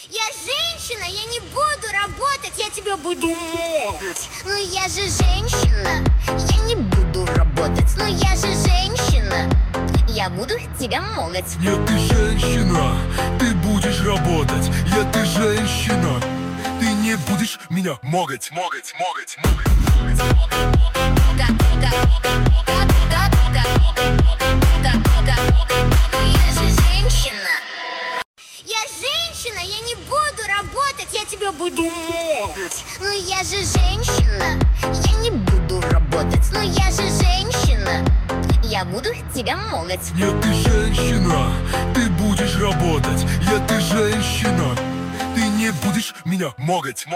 Я женщина, я не буду работать, я тебя буду могать. Ну я же женщина, я не буду работать. Ну я же женщина, я буду тебя могать. Нет, ты женщина, ты будешь работать. Ты женщина, ты не будешь меня могать. Я же женщина. Я женщина, я не буду работать, я тебя буду могать. Ну я же женщина, я не буду работать. Ну я же женщина, я буду тебя могать. Нет, ты женщина, ты будешь работать. Ты женщина, ты не будешь меня могать.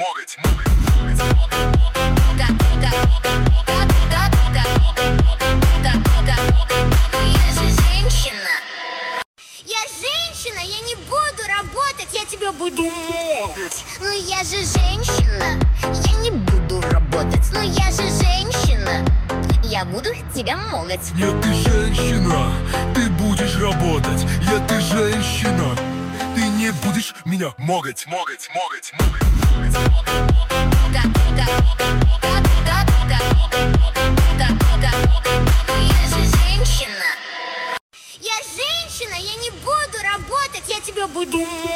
Я же женщина. Я женщина, я не буду работать, я тебя буду могать. Ну я же женщина, я не буду работать. Ну я же женщина, я буду тебя могать. Нет, ты женщина, ты будешь работать. Ты женщина, ты не будешь меня могать. Я же женщина. Я женщина, я не буду работать, я тебя буду могать.